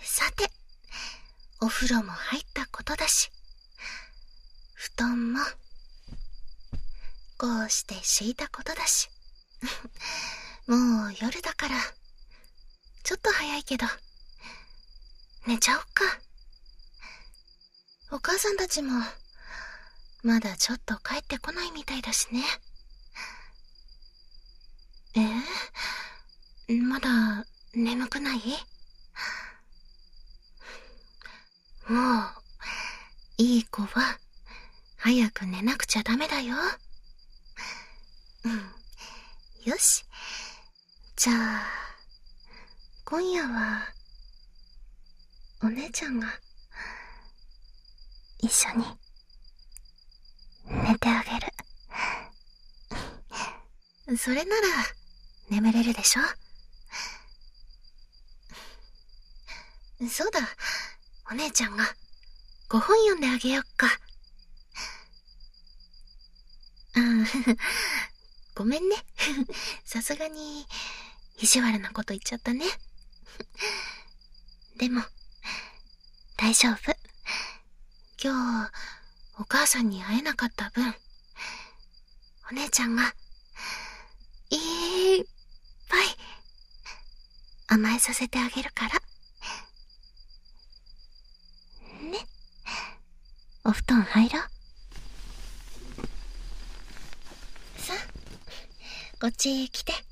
さて、お風呂も入ったことだし、布団もこうして敷いたことだし、もう夜だからちょっと早いけど寝ちゃおっか。お母さんたちもまだちょっと帰ってこないみたいだしね。まだ眠くない？もういい子は早く寝なくちゃダメだよ。よし、じゃあ今夜はお姉ちゃんが一緒に寝てあげる。それなら眠れるでしょ。そうだ、お姉ちゃんが5本読んであげよっか。ごめんね。さすがに意地悪なこと言っちゃったね。でも大丈夫。今日お母さんに会えなかった分、お姉ちゃんがいっぱい甘えさせてあげるからね。お布団入ろう。さあ、こっち来て。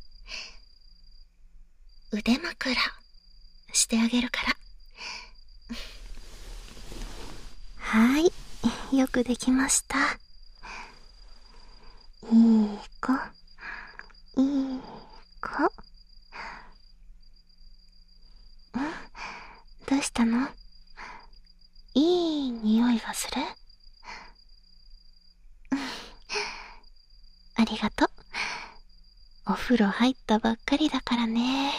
腕枕してあげるから。はい、よくできました。いい子、いい子。どうしたの？いい匂いがする？ありがとう。お風呂入ったばっかりだからね。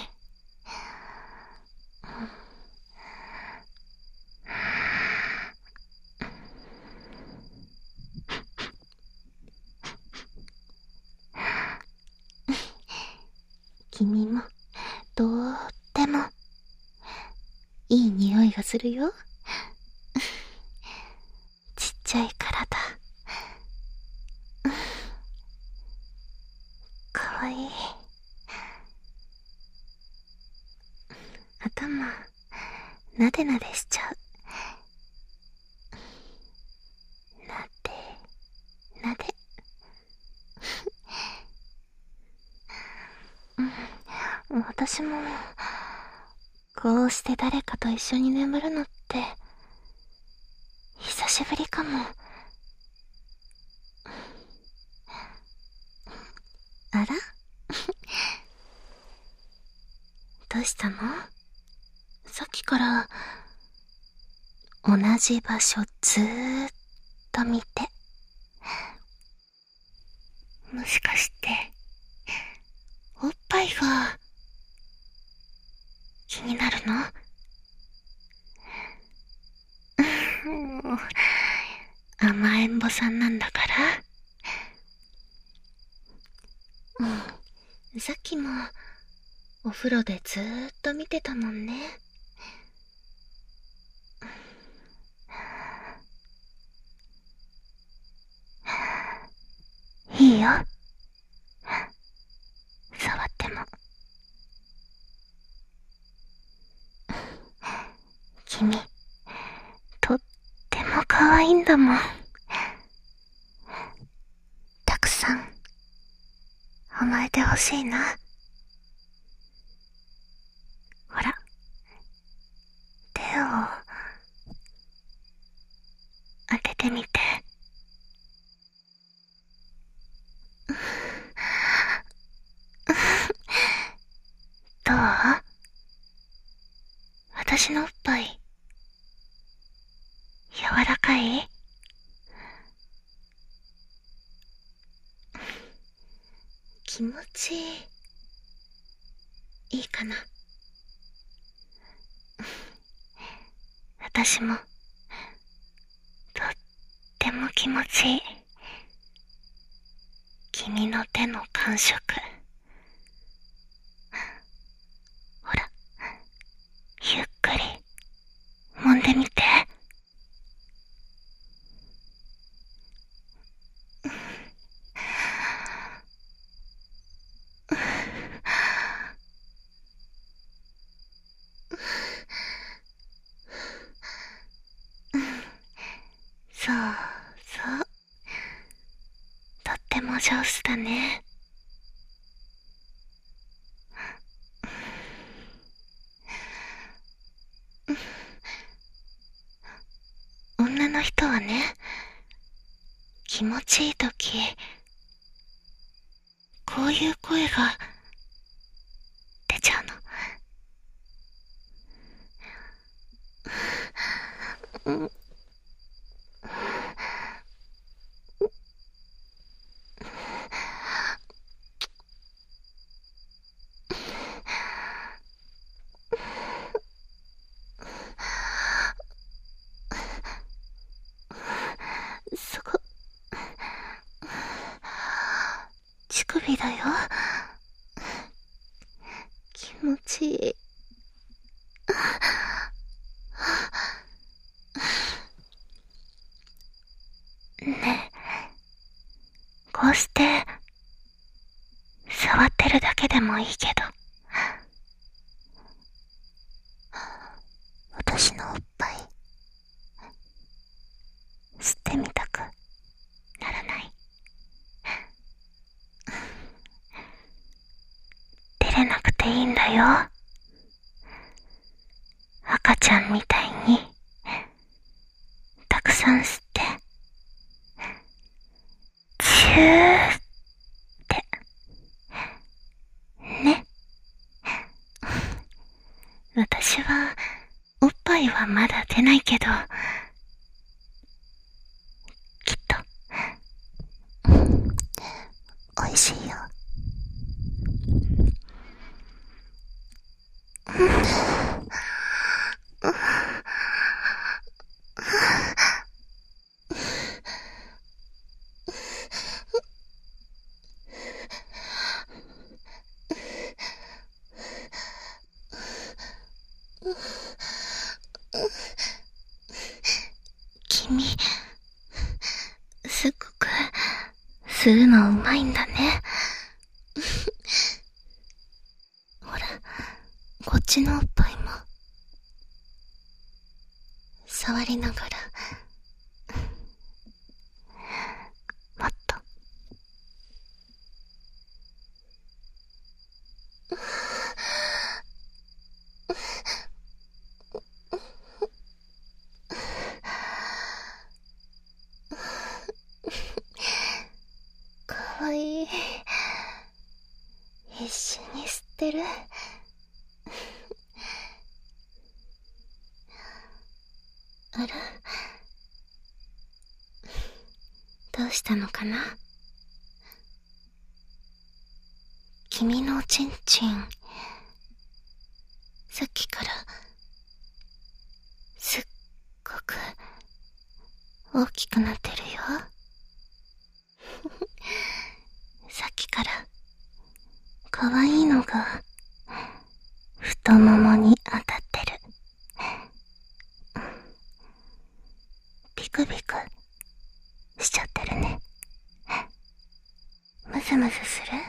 君もとってもいい匂いがするよ。ちっちゃい体、かわいい。頭なでなでしちゃう。なでなで。私もこうして誰かと一緒に眠るのって久しぶりかも。あらどうしたの？さっきから同じ場所ずーっと見て。もしかしておっぱいが気になるの？もう甘えん坊さんなんだから。さっきもお風呂でずーっと見てたもんね。いいよ、触っても。君とっても可愛いんだもん。たくさん甘えてほしいな。ほら、手を当ててみて。どう？私のおっぱい柔らかい？気持ちいいかな？私もとっても気持ちいい。君の手の感触。ほら、ゆっくりそうそう。とっても上手だね。女の人はね、気持ちいいとき、こういう声が出ちゃうの。そこ、乳首だよ。気持ちいい。ねえ、こうして触ってるだけでもいいけど、私のおっぱい吸ってみたくならない？照れなくていいんだよ。赤ちゃんみたいにたくさん吸って、チューってね。私はおっぱいはまだ出ないけど、きっと美味しいよ。君、すっごく吸うのうまいんだね。ほら、こっちのおっぱいも触りながら、もっと。かわいい。一緒に吸ってる。あら、どうしたのかな？君のおちんちん、さっきからすっごく大きくなってるよ。さっきからかわいいのが太ももに当たってる。ビクビクしちゃってるね。ムズムズする？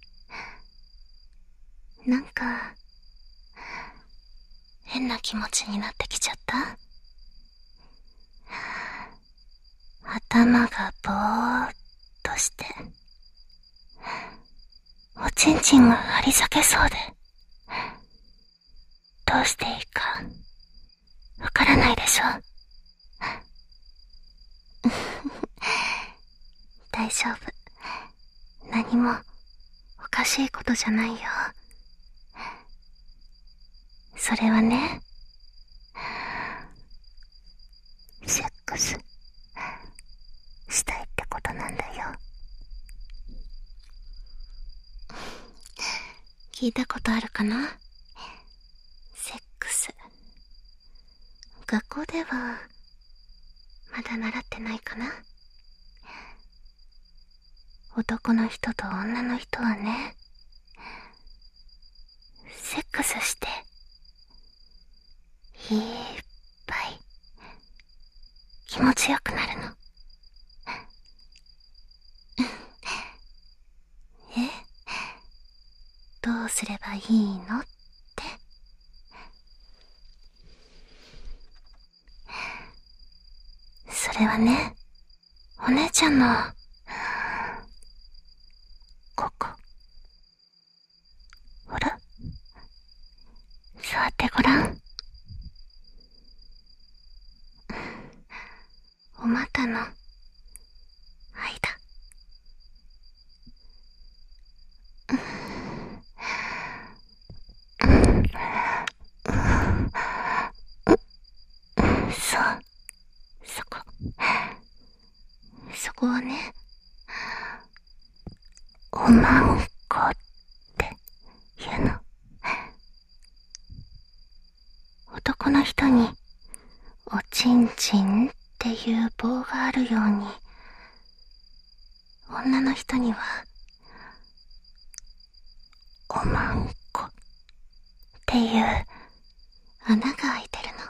なんか変な気持ちになってきちゃった？頭がぼーっとして、おちんちんが張り裂けそうで、どうしていいかわからないでしょ。大丈夫。何もおかしいことじゃないよ。それはね、セックスしたいってことなんだよ。聞いたことあるかな？セックス。学校ではまだ習ってないかな？男の人と女の人はね、セックスしていっぱい気持ちよくなるの。どうすればいいのってれはね、お姉ちゃんの、ここ。ほら、座ってごらん。お股の間。そう、そこはね、おまんこっていうの。男の人におちんちんっていう棒があるように、女の人にはおまんこっていう穴が開いてるの。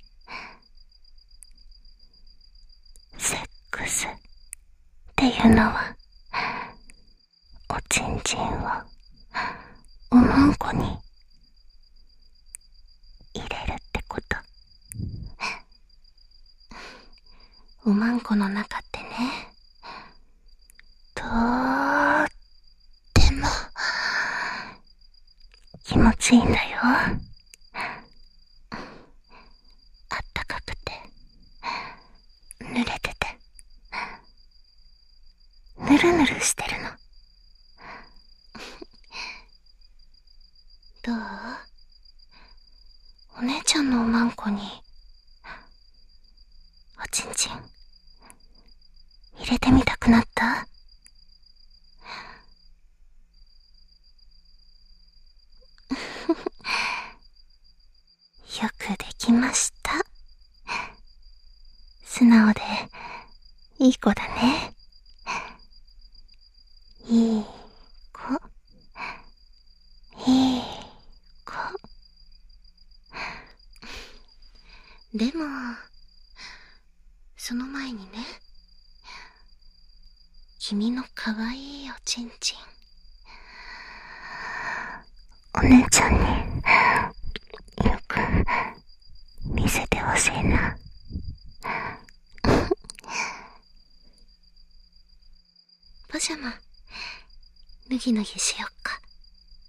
セックスっていうのは、おちんちんをおまんこに入れるってこと。おまんこの中ってね、とーっても気持ちいいんだよ。あったかくて、濡れてて、ぬるぬるしてるの。どう？お姉ちゃんのおまんこにおちんちん入れてみたくなった？よくできました。素直でいい子だね。いい子、いい子。でも、その前にね、君のかわいいおちんちん、お姉ちゃんによく見せてほしいな。パジャマ脱ぎ脱ぎしよっか。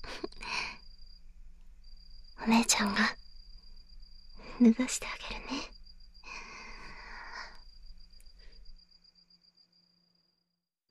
お姉ちゃんが脱がしてあげるね。